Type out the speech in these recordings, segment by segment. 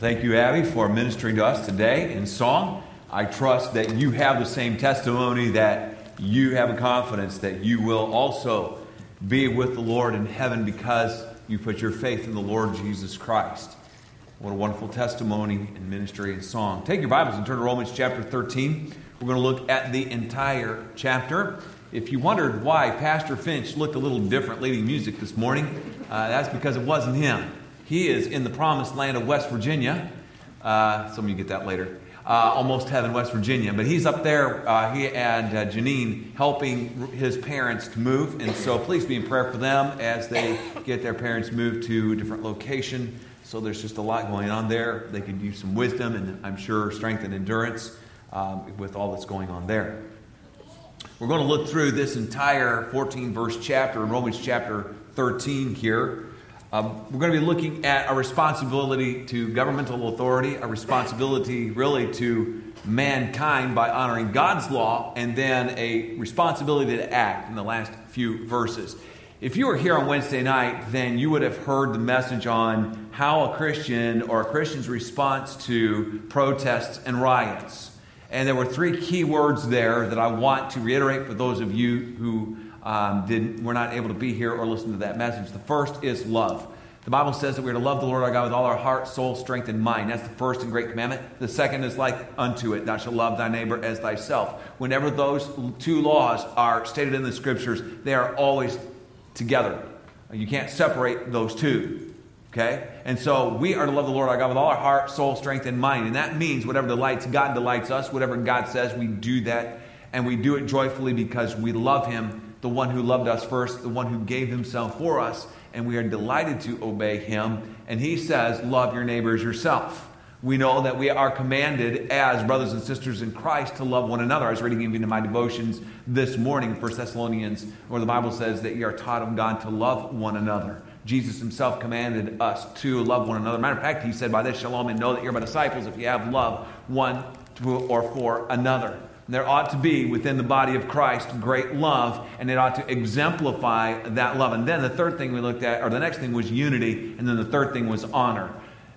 Thank you, Abby, for ministering to us today in song. I trust that you have the same testimony, that you have a confidence that you will also be with the Lord in heaven because you put your faith in the Lord Jesus Christ. What a wonderful testimony and ministry and song. Take your Bibles and turn to Romans chapter 13. We're going to look at the entire chapter. If you wondered why Pastor Finch looked a little different leading music this morning, that's because it wasn't him. He is in the promised land of West Virginia. Some of you get that later. Almost heaven, West Virginia. But he's up there, he and Janine, helping his parents to move. And so please be in prayer for them as they get their parents moved to a different location. So there's just a lot going on there. They could use some wisdom and I'm sure strength and endurance with all that's going on there. We're going to look through this entire 14-verse chapter in Romans chapter 13 here. We're going to be looking at a responsibility to governmental authority, a responsibility really to mankind by honoring God's law, and then a responsibility to act in the last few verses. If you were here on Wednesday night, then you would have heard the message on how a Christian or a Christian's response to protests and riots. And there were three key words there that I want to reiterate for those of you who were not able to be here or listen to that message. The first is love. The Bible says that we're to love the Lord our God with all our heart, soul, strength, and mind. That's the first and great commandment. The second is like unto it. Thou shalt love thy neighbor as thyself. Whenever those two laws are stated in the Scriptures, they are always together. You can't separate those two. Okay? And so we are to love the Lord our God with all our heart, soul, strength, and mind. And that means whatever delights God delights us. Whatever God says, we do that. And we do it joyfully because we love Him, the one who loved us first, the one who gave Himself for us, and we are delighted to obey Him. And He says, love your neighbor as yourself. We know that we are commanded as brothers and sisters in Christ to love one another. I was reading even in my devotions this morning, 1 Thessalonians, where the Bible says that you are taught of God to love one another. Jesus Himself commanded us to love one another. Matter of fact, He said, by this shall all men know that you're my disciples if you have love one to or for another. There ought to be within the body of Christ great love, and it ought to exemplify that love. And then the third thing we looked at, or the next thing was unity, and then the third thing was honor.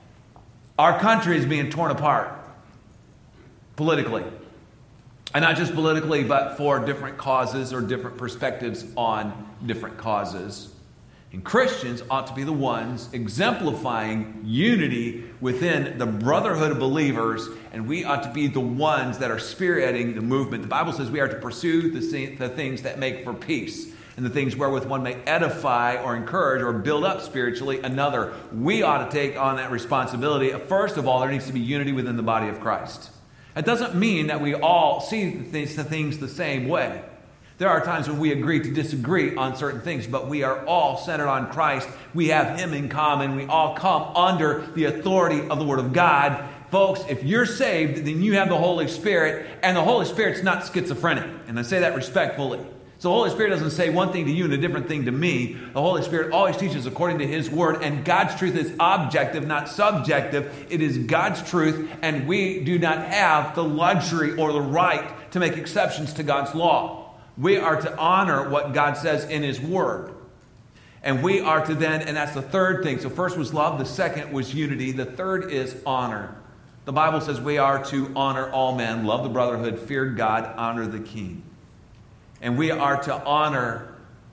Our country is being torn apart politically. And not just politically, but for different causes or different perspectives on different causes. And Christians ought to be the ones exemplifying unity within the brotherhood of believers, and we ought to be the ones that are spearheading the movement. The Bible says we are to pursue the things that make for peace, and the things wherewith one may edify or encourage or build up spiritually another. We ought to take on that responsibility. First of all, there needs to be unity within the body of Christ. That doesn't mean that we all see the things the same way. There are times when we agree to disagree on certain things, but we are all centered on Christ. We have Him in common. We all come under the authority of the Word of God. Folks, if you're saved, then you have the Holy Spirit, and the Holy Spirit's not schizophrenic. And I say that respectfully. So the Holy Spirit doesn't say one thing to you and a different thing to me. The Holy Spirit always teaches according to His Word, and God's truth is objective, not subjective. It is God's truth, and we do not have the luxury or the right to make exceptions to God's law. We are to honor what God says in His Word. And we are to then, and that's the third thing. So first was love, the second was unity, the third is honor. The Bible says we are to honor all men, love the brotherhood, fear God, honor the king. And we are to honor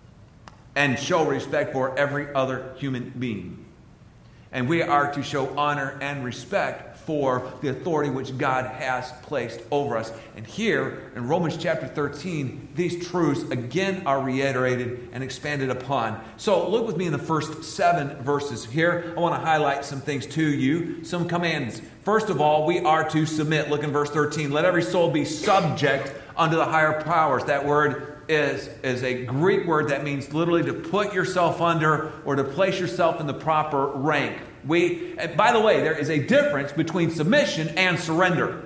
and show respect for every other human being. And we are to show honor and respect for the authority which God has placed over us. And here in Romans chapter 13, these truths again are reiterated and expanded upon. So look with me in the first 7 verses here. I want to highlight some things to you, some commands. First of all, we are to submit. Look in verse 13. Let every soul be subject unto the higher powers. That word is a Greek word that means literally to put yourself under or to place yourself in the proper rank. By the way, there is a difference between submission and surrender.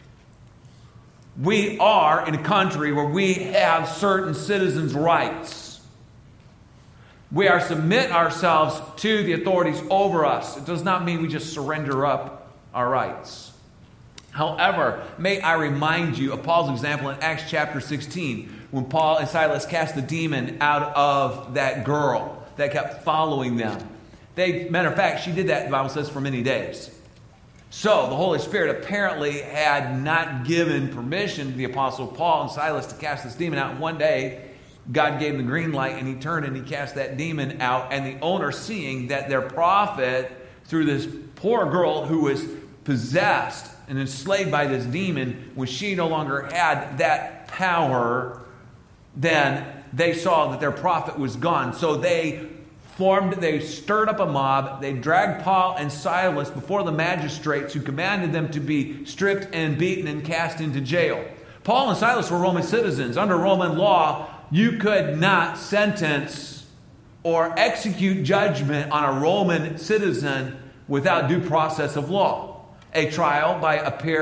We are in a country where we have certain citizens' rights. We are submit ourselves to the authorities over us. It does not mean we just surrender up our rights. However, may I remind you of Paul's example in Acts chapter 16, when Paul and Silas cast the demon out of that girl that kept following them. Matter of fact, she did that, the Bible says, for many days. So the Holy Spirit apparently had not given permission to the Apostle Paul and Silas to cast this demon out. And one day, God gave him the green light, and he turned and he cast that demon out. And the owner, seeing that their prophet, through this poor girl who was possessed and enslaved by this demon, when she no longer had that power, then they saw that their prophet was gone. So they stirred up a mob. They dragged Paul and Silas before the magistrates, who commanded them to be stripped and beaten and cast into jail. Paul and Silas were Roman citizens. Under Roman law, you could not sentence or execute judgment on a Roman citizen without due process of law. A trial by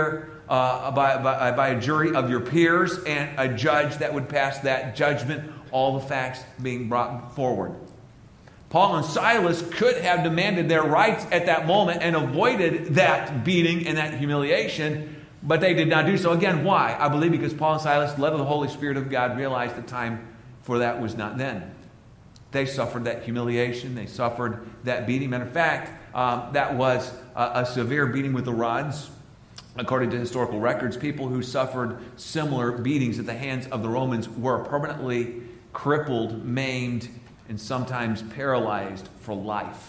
a jury of your peers and a judge that would pass that judgment, all the facts being brought forward. Paul and Silas could have demanded their rights at that moment and avoided that beating and that humiliation, but they did not do so. Again, why? I believe because Paul and Silas, led of the Holy Spirit of God, realized the time for that was not then. They suffered that humiliation. They suffered that beating. Matter of fact, that was a severe beating with the rods. According to historical records, people who suffered similar beatings at the hands of the Romans were permanently crippled, maimed, and sometimes paralyzed for life.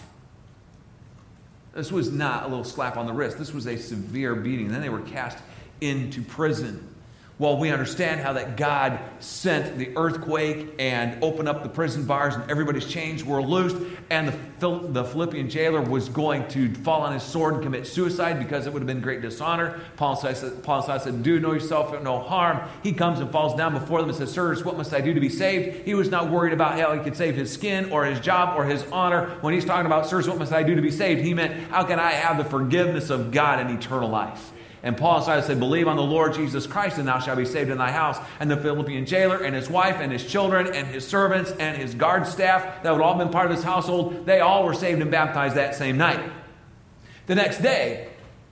This was not a little slap on the wrist. This was a severe beating. Then they were cast into prison. Well, we understand how that God sent the earthquake and opened up the prison bars, and everybody's chains were loosed, and the Philippian jailer was going to fall on his sword and commit suicide because it would have been great dishonor. Paul and Silas said, "Do no yourself no harm." He comes and falls down before them and says, "Sirs, what must I do to be saved?" He was not worried about how he could save his skin or his job or his honor. When he's talking about, "Sirs, what must I do to be saved?" he meant, how can I have the forgiveness of God and eternal life? And Paul and Silas said, "Believe on the Lord Jesus Christ, and thou shalt be saved in thy house." And the Philippian jailer and his wife and his children and his servants and his guard staff that would all been part of his household, they all were saved and baptized that same night. The next day,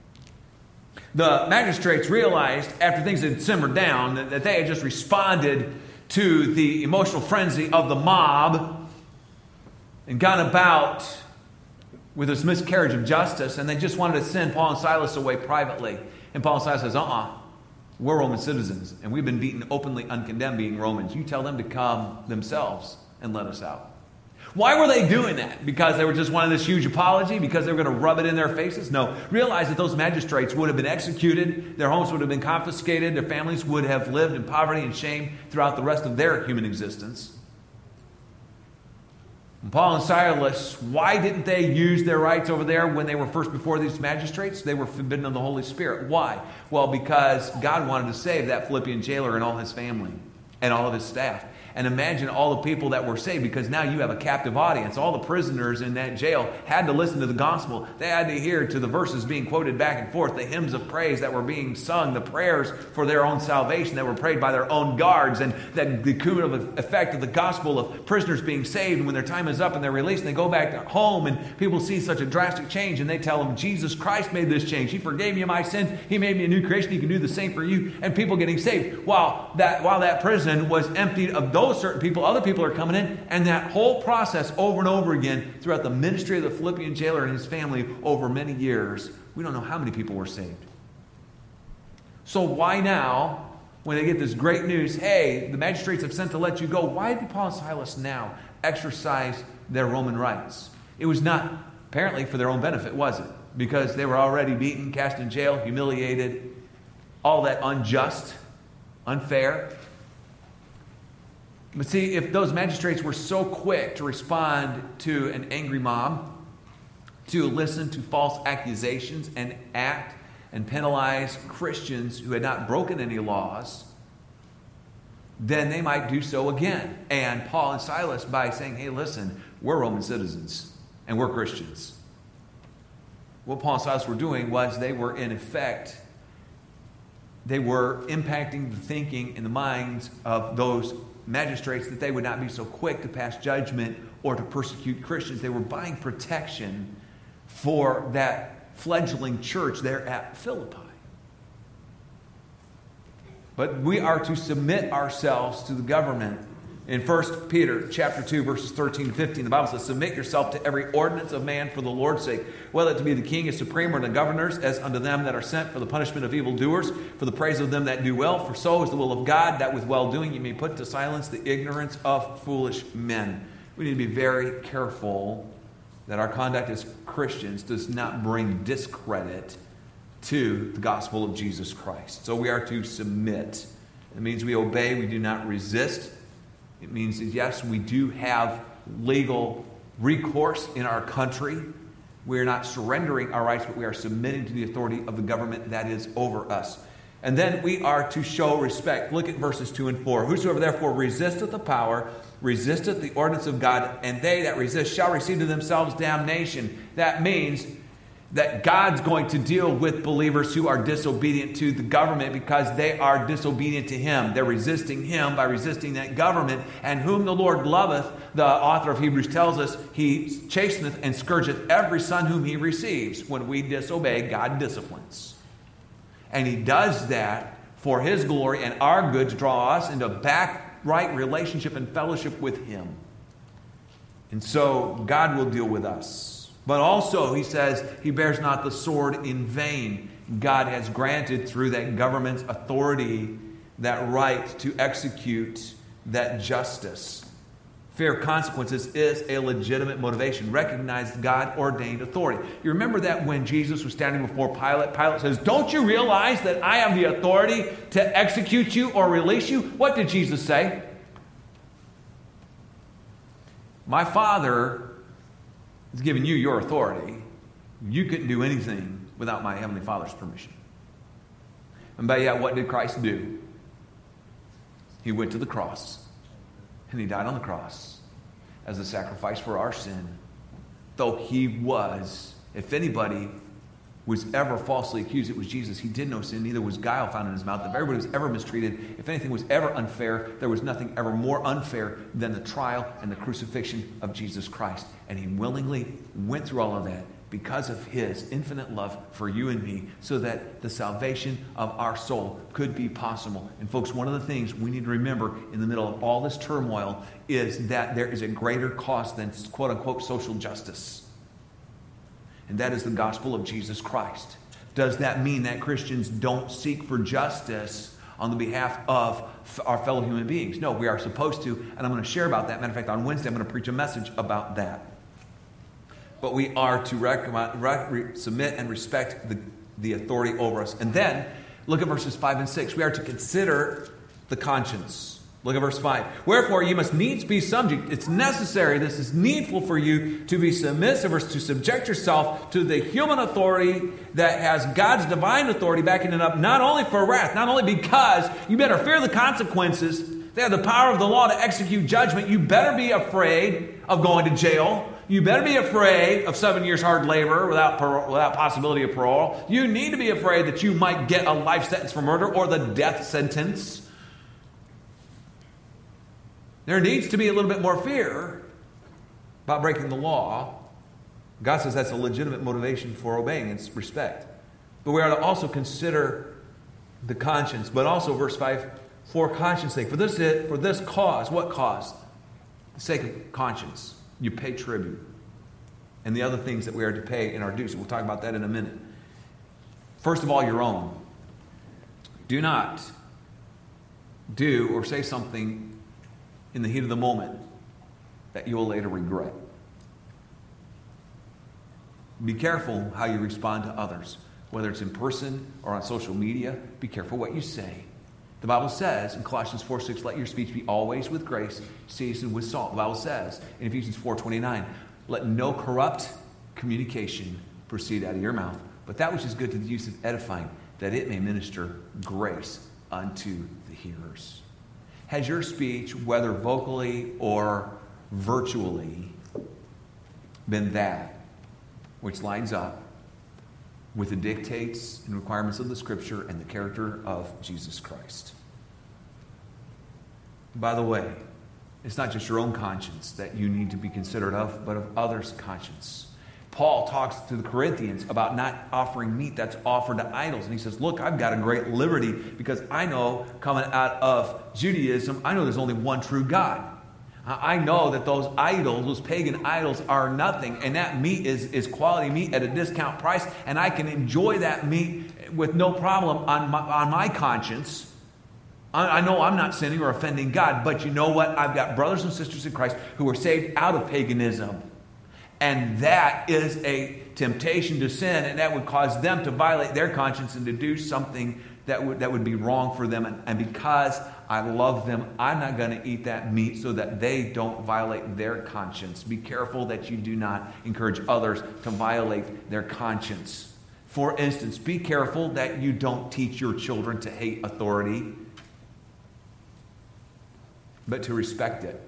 the magistrates realized, after things had simmered down, that they had just responded to the emotional frenzy of the mob and gone about with this miscarriage of justice, and they just wanted to send Paul and Silas away privately. And Paul and Silas says, we're Roman citizens, and we've been beaten openly uncondemned being Romans. You tell them to come themselves and let us out. Why were they doing that? Because they were just wanting this huge apology? Because they were going to rub it in their faces? No. Realize that those magistrates would have been executed, their homes would have been confiscated, their families would have lived in poverty and shame throughout the rest of their human existence. And Paul and Silas, why didn't they use their rights over there when they were first before these magistrates? They were forbidden of the Holy Spirit. Why? Well, because God wanted to save that Philippian jailer and all his family and all of his staff. And imagine all the people that were saved, because now you have a captive audience. All the prisoners in that jail had to listen to the gospel. They had to hear to the verses being quoted back and forth, the hymns of praise that were being sung, the prayers for their own salvation that were prayed by their own guards, and that the cumulative effect of the gospel of prisoners being saved. And when their time is up and they're released and they go back home and people see such a drastic change, and they tell them, Jesus Christ made this change. He forgave me my sins. He made me a new creation. He can do the same for you. And people getting saved. While that prison was emptied of those certain people, other people are coming in, and that whole process over and over again throughout the ministry of the Philippian jailer and his family over many years. We don't know how many people were saved. So why now, when they get this great news, hey, the magistrates have sent to let you go, why did Paul and Silas now exercise their Roman rights? It was not apparently for their own benefit, was it? Because they were already beaten, cast in jail, humiliated, all that unjust, unfair. But see, if those magistrates were so quick to respond to an angry mob, to listen to false accusations and act and penalize Christians who had not broken any laws, then they might do so again. And Paul and Silas, by saying, hey, listen, we're Roman citizens and we're Christians. What Paul and Silas were doing was they were, in effect, they were impacting the thinking and the minds of those magistrates that they would not be so quick to pass judgment or to persecute Christians. They were buying protection for that fledgling church there at Philippi. But we are to submit ourselves to the government In 1 Peter chapter 2, verses 13 to 15, the Bible says, "Submit yourself to every ordinance of man for the Lord's sake, whether to be the king is supreme or the governors, as unto them that are sent for the punishment of evildoers, for the praise of them that do well. For so is the will of God, that with well-doing you may put to silence the ignorance of foolish men." We need to be very careful that our conduct as Christians does not bring discredit to the gospel of Jesus Christ. So we are to submit. It means we obey, we do not resist. It means that, yes, we do have legal recourse in our country. We are not surrendering our rights, but we are submitting to the authority of the government that is over us. And then we are to show respect. Look at verses 2 and 4. "Whosoever therefore resisteth the power, resisteth the ordinance of God, and they that resist shall receive to themselves damnation." That means that God's going to deal with believers who are disobedient to the government because they are disobedient to Him. They're resisting Him by resisting that government. "And whom the Lord loveth," the author of Hebrews tells us, "He chasteneth and scourgeth every son whom He receives." When we disobey, God disciplines. And He does that for His glory and our good, to draw us into back-right relationship and fellowship with Him. And so God will deal with us. But also, he says, He bears not the sword in vain. God has granted through that government's authority that right to execute that justice. Fear of consequences is a legitimate motivation. Recognize God-ordained authority. You remember that when Jesus was standing before Pilate, Pilate says, "Don't you realize that I have the authority to execute you or release you?" What did Jesus say? "My Father has given you your authority. You couldn't do anything without my Heavenly Father's permission." And by yet, what did Christ do? He went to the cross. And He died on the cross as a sacrifice for our sin. Though He was, if anybody was ever falsely accused, it was Jesus. He did no sin, neither was guile found in His mouth. If everybody was ever mistreated, if anything was ever unfair, there was nothing ever more unfair than the trial and the crucifixion of Jesus Christ. And He willingly went through all of that because of His infinite love for you and me, so that the salvation of our soul could be possible. And folks, one of the things we need to remember in the middle of all this turmoil is that there is a greater cause than quote-unquote social justice. And that is the gospel of Jesus Christ. Does that mean that Christians don't seek for justice on the behalf of our fellow human beings? No, we are supposed to, and I'm going to share about that. Matter of fact, on Wednesday, I'm going to preach a message about that. But we are to submit and respect the authority over us. And then, look at verses 5 and 6. We are to consider the conscience. Look at verse 5. "Wherefore you must needs be subject." It's necessary, this is needful for you to be submissive, or to subject yourself to the human authority that has God's divine authority backing it up, not only for wrath, not only because you better fear the consequences. They have the power of the law to execute judgment. You better be afraid of going to jail. You better be afraid of 7 years hard labor without possibility of parole. You need to be afraid that you might get a life sentence for murder or the death sentence. There needs to be a little bit more fear about breaking the law. God says that's a legitimate motivation for obeying. It's respect. But we are to also consider the conscience. But also, verse 5, for conscience sake. For this cause. What cause? The sake of conscience. You pay tribute. And the other things that we are to pay in our dues. We'll talk about that in a minute. First of all, your own. Do not do or say something in the heat of the moment that you will later regret. Be careful how you respond to others, whether it's in person or on social media. Be careful what you say. The Bible says in Colossians 4:6, "Let your speech be always with grace, seasoned with salt." The Bible says in Ephesians 4:29, "Let no corrupt communication proceed out of your mouth, but that which is good to the use of edifying, that it may minister grace unto the hearers." Has your speech, whether vocally or virtually, been that which lines up with the dictates and requirements of the Scripture and the character of Jesus Christ? By the way, it's not just your own conscience that you need to be considerate of, but of others' conscience. Paul talks to the Corinthians about not offering meat that's offered to idols. And he says, look, I've got a great liberty because I know, coming out of Judaism, I know there's only one true God. I know that those idols, those pagan idols, are nothing, and that meat is quality meat at a discount price, and I can enjoy that meat with no problem on my conscience. I know I'm not sinning or offending God, but you know what? I've got brothers and sisters in Christ who are saved out of paganism, and that is a temptation to sin, and that would cause them to violate their conscience and to do something that would be wrong for them. And because I love them, I'm not going to eat that meat so that they don't violate their conscience. Be careful that you do not encourage others to violate their conscience. For instance, be careful that you don't teach your children to hate authority, but to respect it.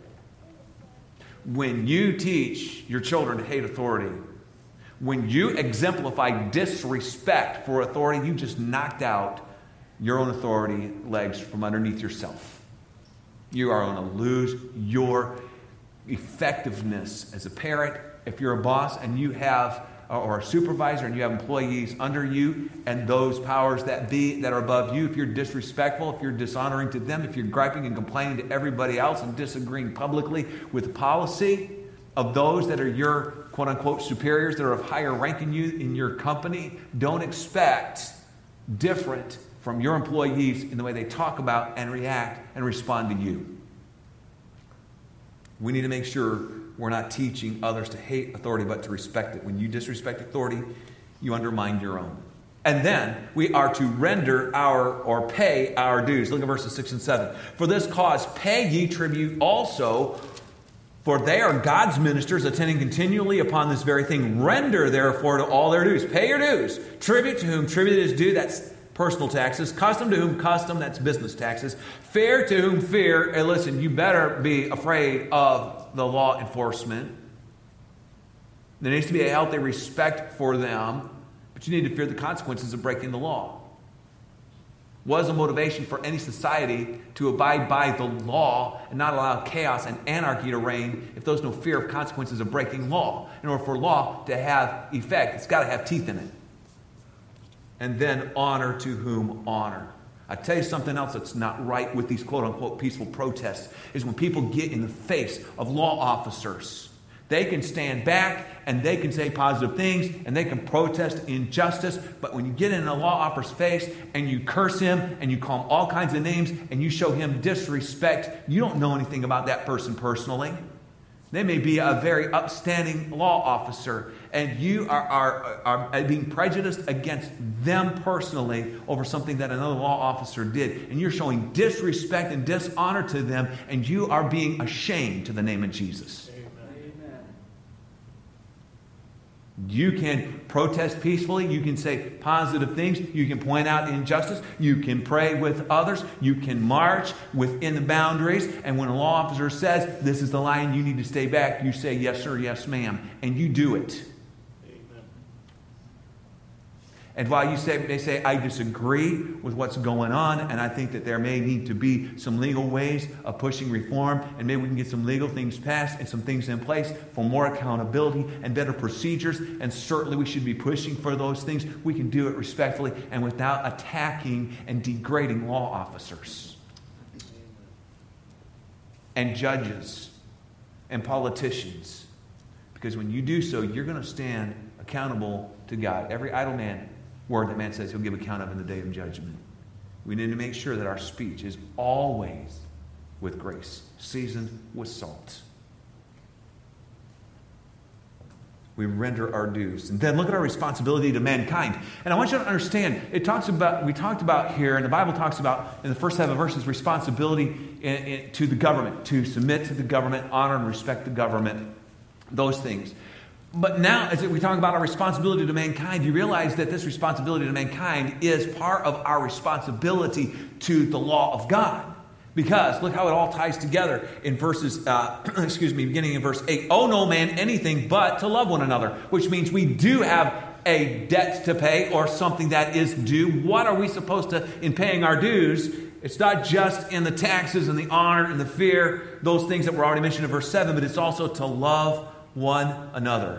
When you teach your children to hate authority, when you exemplify disrespect for authority, you just knocked out your own authority legs from underneath yourself. You are going to lose your effectiveness as a parent. If you're a boss and you have, or a supervisor and you have employees under you, and those powers that be that are above you, if you're disrespectful, if you're dishonoring to them, if you're griping and complaining to everybody else and disagreeing publicly with the policy of those that are your quote-unquote superiors that are of higher rank in you in your company, don't expect different from your employees in the way they talk about and react and respond to you. We need to make sure we're not teaching others to hate authority, but to respect it. When you disrespect authority, you undermine your own. And then we are to render or pay our dues. Look at verses 6 and 7. For this cause pay ye tribute also, for they are God's ministers, attending continually upon this very thing. Render therefore to all their dues. Pay your dues. Tribute to whom tribute is due, that's personal taxes. Custom to whom custom, that's business taxes. Fear to whom fear. And listen, you better be afraid of the law enforcement. There needs to be a healthy respect for them, but you need to fear the consequences of breaking the law. What is the motivation for any society to abide by the law and not allow chaos and anarchy to reign if there's no fear of consequences of breaking law? In order for law to have effect, it's got to have teeth in it. And then honor to whom honor. I tell you something else that's not right with these quote-unquote peaceful protests is when people get in the face of law officers. They can stand back and they can say positive things and they can protest injustice, but when you get in a law officer's face and you curse him and you call him all kinds of names and you show him disrespect, you don't know anything about that person personally. They may be a very upstanding law officer, and you are being prejudiced against them personally over something that another law officer did. And you're showing disrespect and dishonor to them, and you are being ashamed to the name of Jesus. You can protest peacefully. You can say positive things. You can point out injustice. You can pray with others. You can march within the boundaries. And when a law officer says, this is the line, you need to stay back, you say, yes, sir, yes, ma'am. And you do it. And while you may say, I disagree with what's going on, and I think that there may need to be some legal ways of pushing reform, and maybe we can get some legal things passed and some things in place for more accountability and better procedures, and certainly we should be pushing for those things. We can do it respectfully and without attacking and degrading law officers and judges and politicians. Because when you do so, you're going to stand accountable to God. Every idle word that man says he'll give account of in the day of judgment. We need to make sure that our speech is always with grace, seasoned with salt. We render our dues. And then look at our responsibility to mankind. And I want you to understand, we talked about here, and the Bible talks about in the first 7 verses, responsibility to the government, to submit to the government, honor and respect the government, those things. But now, as we talk about our responsibility to mankind, you realize that this responsibility to mankind is part of our responsibility to the law of God. Because look how it all ties together in verses, beginning in verse 8. Owe no man anything but to love one another, which means we do have a debt to pay or something that is due. What are we supposed to, in paying our dues? It's not just in the taxes and the honor and the fear, those things that were already mentioned in verse 7, but it's also to love one another.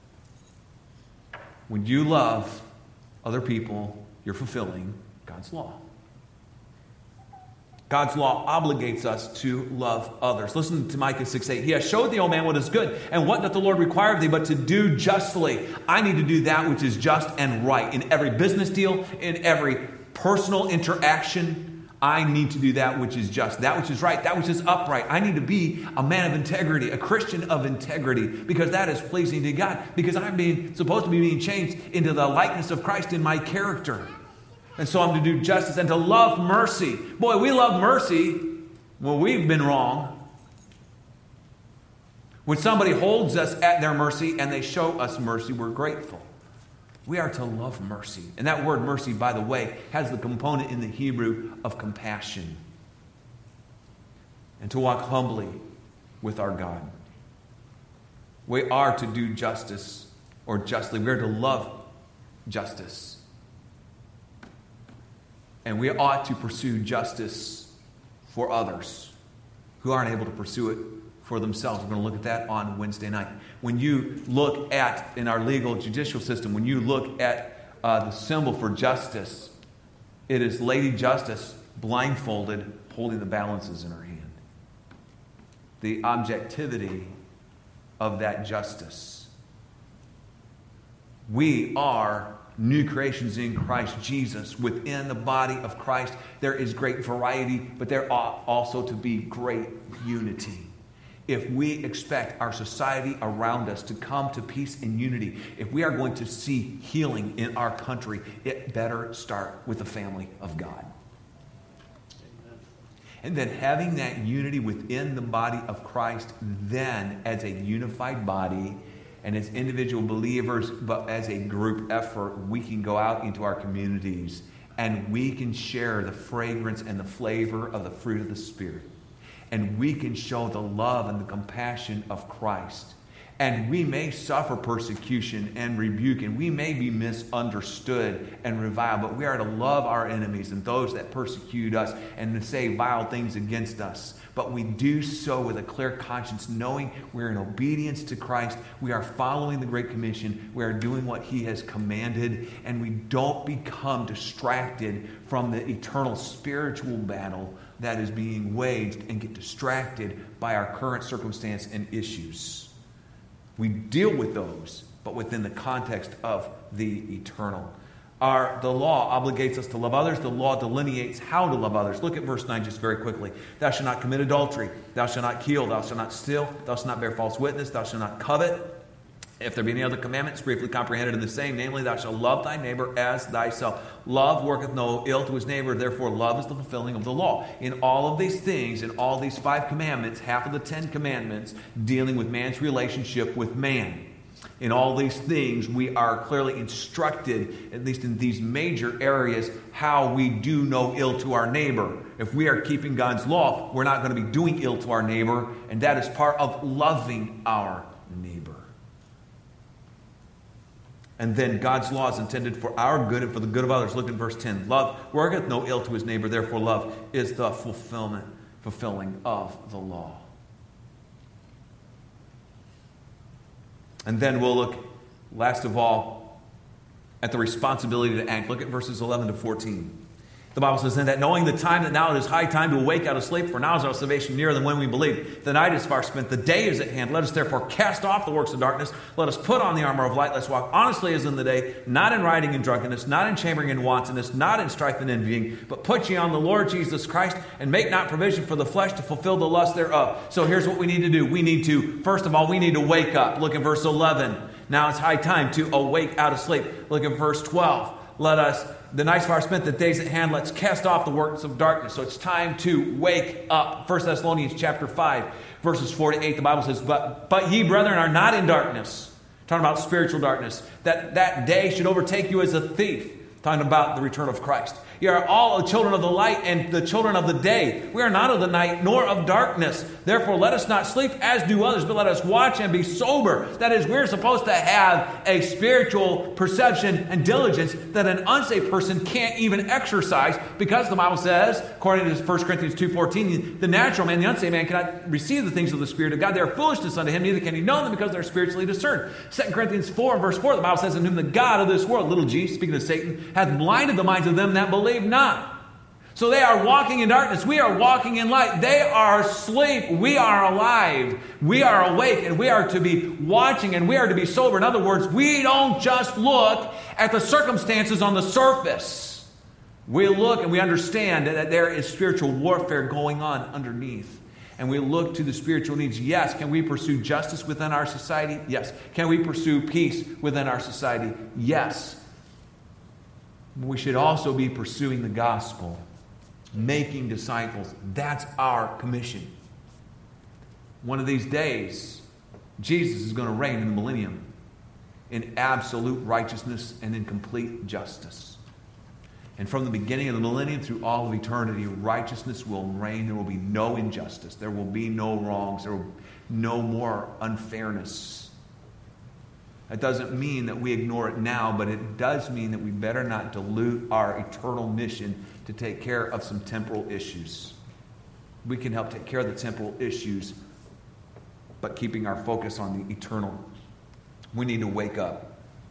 When you love other people, you're fulfilling God's law. God's law obligates us to love others. Listen to Micah 6:8. He has showed the old man what is good, and what doth the Lord require of thee but to do justly. I need to do that which is just and right. In every business deal, in every personal interaction, I need to do that which is just, that which is right, that which is upright. I need to be a man of integrity, a Christian of integrity, because that is pleasing to God, because I'm supposed to be being changed into the likeness of Christ in my character. And so I'm to do justice and to love mercy. Boy, we love mercy when we've been wrong. When somebody holds us at their mercy and they show us mercy, we're grateful. We are to love mercy. And that word mercy, by the way, has the component in the Hebrew of compassion. And to walk humbly with our God. We are to do justice, or justly. We are to love justice. And we ought to pursue justice for others who aren't able to pursue it for themselves. We're going to look at that on Wednesday night. When you look at, in our legal judicial system, when you look at the symbol for justice, it is Lady Justice blindfolded, holding the balances in her hand. The objectivity of that justice. We are new creations in Christ Jesus. Within the body of Christ, there is great variety, but there ought also to be great unity. If we expect our society around us to come to peace and unity, if we are going to see healing in our country, it better start with the family of God. Amen. And then having that unity within the body of Christ, then as a unified body, and as individual believers, but as a group effort, we can go out into our communities and we can share the fragrance and the flavor of the fruit of the Spirit. And we can show the love and the compassion of Christ. And we may suffer persecution and rebuke, and we may be misunderstood and reviled, but we are to love our enemies and those that persecute us and to say vile things against us. But we do so with a clear conscience, knowing we're in obedience to Christ. We are following the Great Commission. We are doing what He has commanded, and we don't become distracted from the eternal spiritual battle that is being waged and get distracted by our current circumstance and issues. We deal with those, but within the context of the eternal. The law obligates us to love others. The law delineates how to love others. Look at verse 9 just very quickly. Thou shalt not commit adultery. Thou shalt not kill. Thou shalt not steal. Thou shalt not bear false witness. Thou shalt not covet. If there be any other commandments briefly comprehended in the same, namely, thou shalt love thy neighbor as thyself. Love worketh no ill to his neighbor, therefore love is the fulfilling of the law. In all of these things, in all these 5 commandments, half of the 10 commandments dealing with man's relationship with man. In all these things, we are clearly instructed, at least in these major areas, how we do no ill to our neighbor. If we are keeping God's law, we're not going to be doing ill to our neighbor, and that is part of loving our neighbor. And then God's law is intended for our good and for the good of others. Look at verse 10. Love worketh no ill to his neighbor, therefore love is the fulfilling of the law. And then we'll look, last of all, at the responsibility to act. Look at verses 11 to 14. The Bible says, "And that knowing the time, that now it is high time to awake out of sleep, for now is our salvation nearer than when we believed. The night is far spent, the day is at hand. Let us therefore cast off the works of darkness. Let us put on the armor of light. Let us walk honestly as in the day, not in rioting and drunkenness, not in chambering and wantonness, not in strife and envying, but put ye on the Lord Jesus Christ, and make not provision for the flesh to fulfill the lust thereof." So here's what we need to do. We need to, first of all, we need to wake up. Look at verse 11. Now it's high time to awake out of sleep. Look at verse 12. The night's far spent, the day's at hand. Let's cast off the works of darkness. So it's time to wake up. 1 Thessalonians chapter 5, verses 4 to 8, the Bible says, But ye, brethren, are not in darkness. Talking about spiritual darkness. That day should overtake you as a thief. Talking about the return of Christ. You are all children of the light and the children of the day. We are not of the night nor of darkness. Therefore, let us not sleep as do others, but let us watch and be sober. That is, we're supposed to have a spiritual perception and diligence that an unsaved person can't even exercise, because the Bible says, according to 1 Corinthians 2:14, the natural man, the unsaved man, cannot receive the things of the Spirit of God. They are foolishness unto him, neither can he know them, because they're spiritually discerned. 2 Corinthians 4, verse 4, the Bible says, "In whom the God of this world," little g, speaking of Satan, "hath blinded the minds of them that believe not." So they are walking in darkness. We are walking in light. They are asleep. We are alive. We are awake, and we are to be watching, and we are to be sober. In other words, we don't just look at the circumstances on the surface. We look and we understand that there is spiritual warfare going on underneath. And we look to the spiritual needs. Yes, can we pursue justice within our society? Yes. Can we pursue peace within our society? Yes. We should also be pursuing the gospel, making disciples. That's our commission. One of these days, Jesus is going to reign in the millennium in absolute righteousness and in complete justice. And from the beginning of the millennium through all of eternity, righteousness will reign. There will be no injustice. There will be no wrongs. There will be no more unfairness. That doesn't mean that we ignore it now, but it does mean that we better not dilute our eternal mission to take care of some temporal issues. We can help take care of the temporal issues, but keeping our focus on the eternal. We need to wake up.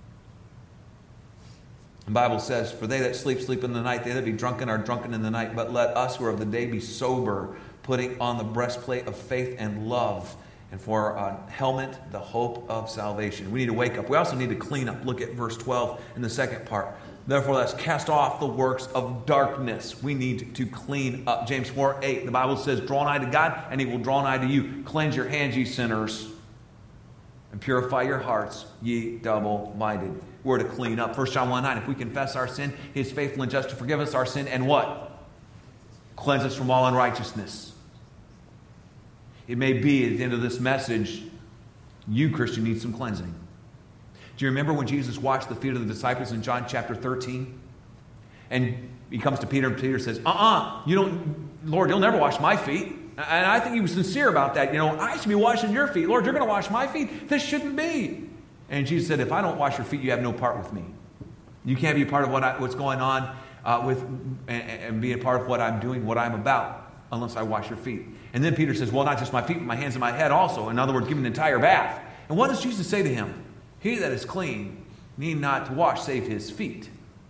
The Bible says, for they that sleep, sleep in the night. They that be drunken are drunken in the night. But let us who are of the day be sober, putting on the breastplate of faith and love. And for a helmet, the hope of salvation. We need to wake up. We also need to clean up. Look at verse 12 in the second part. Therefore, let's cast off the works of darkness. We need to clean up. James 4:8. The Bible says, draw nigh to God, and he will draw nigh to you. Cleanse your hands, ye sinners, and purify your hearts, ye double-minded. We're to clean up. 1 John 1:9. If we confess our sin, he is faithful and just to forgive us our sin and what? Cleanse us from all unrighteousness. It may be at the end of this message, you, Christian, need some cleansing. Do you remember when Jesus washed the feet of the disciples in John chapter 13? And he comes to Peter, and Peter says, you don't, Lord, you'll never wash my feet. And I think he was sincere about that. I should be washing your feet. Lord, you're going to wash my feet. This shouldn't be. And Jesus said, if I don't wash your feet, you have no part with me. You can't be a part of what's going on and be a part of what I'm doing, what I'm about, unless I wash your feet. And then Peter says, well, not just my feet, but my hands and my head also. In other words, give him an entire bath. And what does Jesus say to him? He that is clean need not to wash save his feet.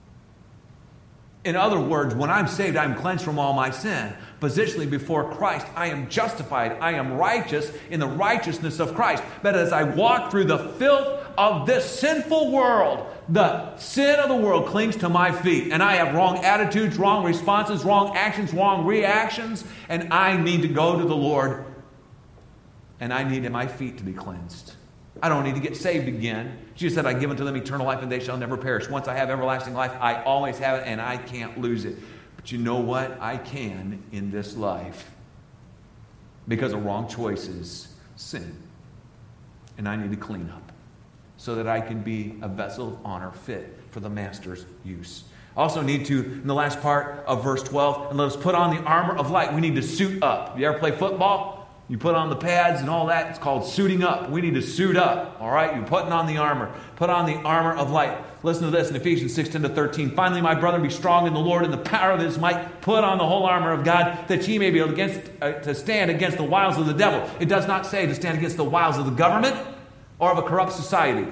In other words, when I'm saved, I'm cleansed from all my sin. Positionally before Christ, I am justified. I am righteous in the righteousness of Christ. But as I walk through the filth of this sinful world, the sin of the world clings to my feet. And I have wrong attitudes, wrong responses, wrong actions, wrong reactions. And I need to go to the Lord. And I need my feet to be cleansed. I don't need to get saved again. Jesus said, I give unto them eternal life, and they shall never perish. Once I have everlasting life, I always have it, and I can't lose it. But you know what? I can in this life. Because of wrong choices, sin. And I need to clean up so that I can be a vessel of honor fit for the master's use. Also need to, in the last part of verse 12, and let us put on the armor of light. We need to suit up. You ever play football? You put on the pads and all that. It's called suiting up. We need to suit up. All right? You're putting on the armor. Put on the armor of light. Listen to this in Ephesians 6:10-13. Finally, my brother, be strong in the Lord and the power of his might. Put on the whole armor of God, that ye may be able to stand against the wiles of the devil. It does not say to stand against the wiles of the government or of a corrupt society.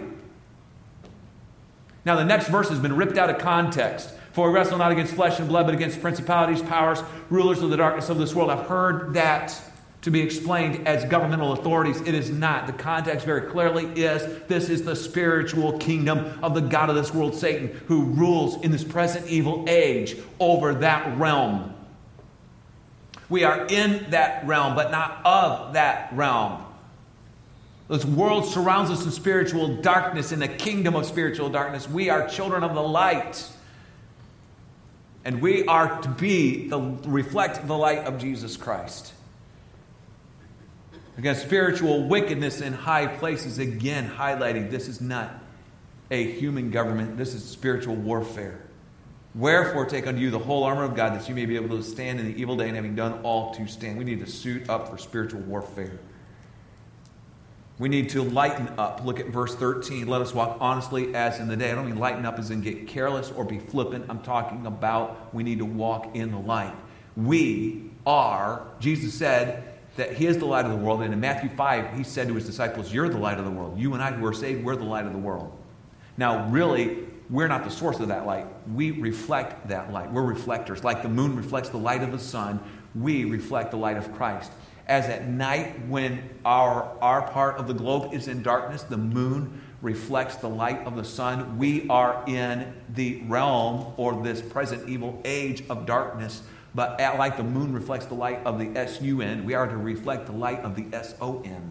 Now, the next verse has been ripped out of context. For we wrestle not against flesh and blood, but against principalities, powers, rulers of the darkness of this world. I've heard that to be explained as governmental authorities. It is not. The context very clearly is this is the spiritual kingdom of the God of this world, Satan, who rules in this present evil age over that realm. We are in that realm, but not of that realm. This world surrounds us in spiritual darkness, in the kingdom of spiritual darkness. We are children of the light. And we are to reflect the light of Jesus Christ. Against spiritual wickedness in high places, again highlighting this is not a human government, this is spiritual warfare. Wherefore take unto you the whole armor of God, that you may be able to stand in the evil day, and having done all to stand. We need to suit up for spiritual warfare. We need to lighten up. Look at verse 13. Let us walk honestly as in the day. I don't mean lighten up as in get careless or be flippant. I'm talking about we need to walk in the light. We are, Jesus said, that he is the light of the world. And in Matthew 5, he said to his disciples, you're the light of the world. You and I who are saved, we're the light of the world. Now, really, we're not the source of that light. We reflect that light. We're reflectors. Like the moon reflects the light of the sun, we reflect the light of Christ. As at night, when our part of the globe is in darkness, the moon reflects the light of the sun. We are in the realm or this present evil age of darkness. But like the moon reflects the light of the sun, we are to reflect the light of the son.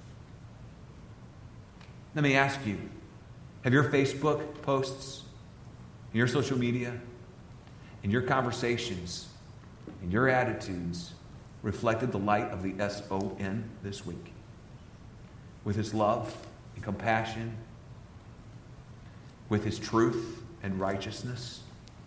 Let me ask you, have your Facebook posts, your social media, and your conversations, and your attitudes reflected the light of the son this week? With his love and compassion, with his truth and righteousness?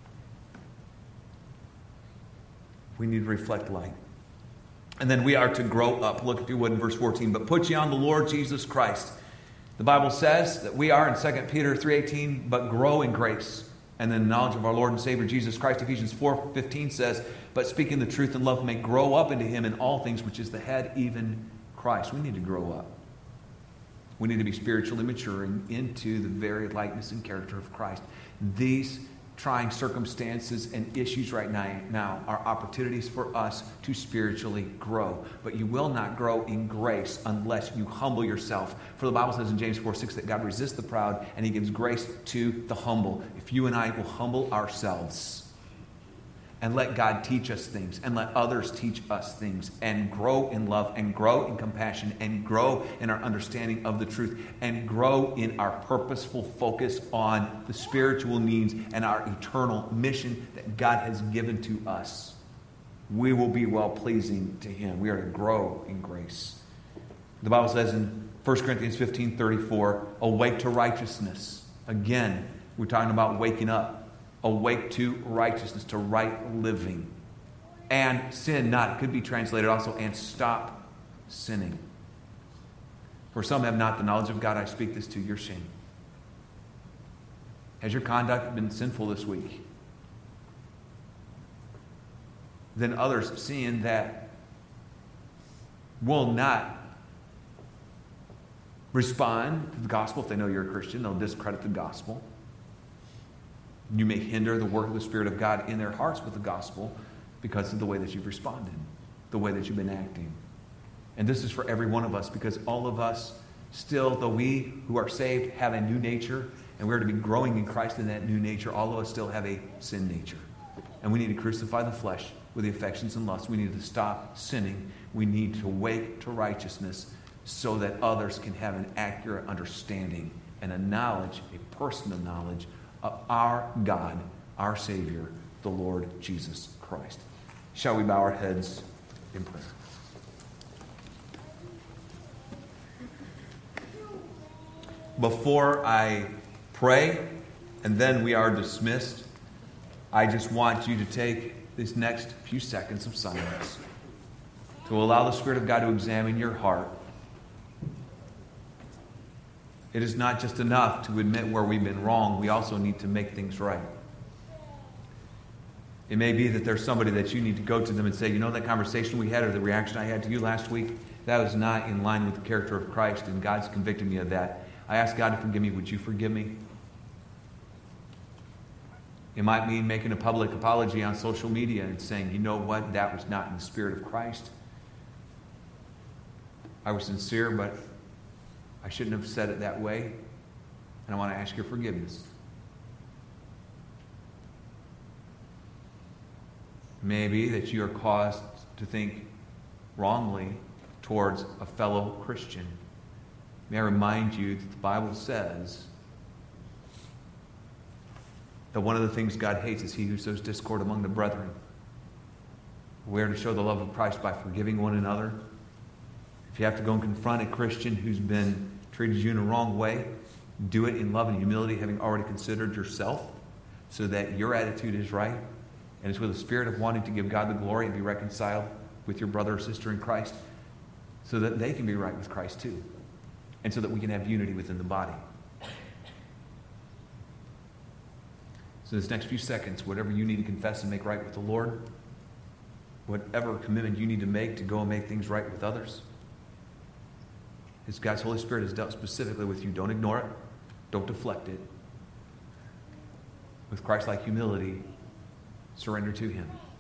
We need to reflect light. And then we are to grow up. Look, if you would, in verse 14. But put ye on the Lord Jesus Christ. The Bible says that we are in 2 Peter 3:18, but grow in grace and in the knowledge of our Lord and Savior Jesus Christ. Ephesians 4:15 says, but speaking the truth in love may grow up into him in all things, which is the head, even Christ. We need to grow up. We need to be spiritually maturing into the very likeness and character of Christ. These trying circumstances and issues right now are opportunities for us to spiritually grow. But you will not grow in grace unless you humble yourself. For the Bible says in James 4:6 that God resists the proud and he gives grace to the humble. If you and I will humble ourselves and let God teach us things and let others teach us things and grow in love and grow in compassion and grow in our understanding of the truth and grow in our purposeful focus on the spiritual needs and our eternal mission that God has given to us, we will be well-pleasing to him. We are to grow in grace. The Bible says in 1 Corinthians 15:34, awake to righteousness. Again, we're talking about waking up. Awake to righteousness, to right living. And sin not. It could be translated also, and stop sinning. For some have not the knowledge of God, I speak this to your shame. Has your conduct been sinful this week? Then others, seeing that, will not respond to the gospel. If they know you're a Christian, they'll discredit the gospel. You may hinder the work of the Spirit of God in their hearts with the gospel because of the way that you've responded, the way that you've been acting. And this is for every one of us, because all of us still, though we who are saved have a new nature, and we're to be growing in Christ in that new nature, all of us still have a sin nature. And we need to crucify the flesh with the affections and lusts. We need to stop sinning. We need to wake to righteousness so that others can have an accurate understanding and a knowledge, a personal knowledge of our God, our Savior, the Lord Jesus Christ. Shall we bow our heads in prayer? Before I pray, and then we are dismissed, I just want you to take this next few seconds of silence to allow the Spirit of God to examine your heart. It is not just enough to admit where we've been wrong. We also need to make things right. It may be that there's somebody that you need to go to them and say, you know, that conversation we had or the reaction I had to you last week, that was not in line with the character of Christ, and God's convicted me of that. I ask God to forgive me. Would you forgive me? It might mean making a public apology on social media and saying, you know what, that was not in the Spirit of Christ. I was sincere, but I shouldn't have said it that way, and I want to ask your forgiveness. Maybe that you are caused to think wrongly towards a fellow Christian. May I remind you that the Bible says that one of the things God hates is he who sows discord among the brethren. We are to show the love of Christ by forgiving one another. If you have to go and confront a Christian who's been treated you in a wrong way, do it in love and humility, having already considered yourself, so that your attitude is right. And it's with a spirit of wanting to give God the glory and be reconciled with your brother or sister in Christ, so that they can be right with Christ too, and so that we can have unity within the body. So this next few seconds, whatever you need to confess and make right with the Lord, whatever commitment you need to make to go and make things right with others, as God's Holy Spirit has dealt specifically with you, don't ignore it. Don't deflect it. with Christ-like humility, surrender to Him.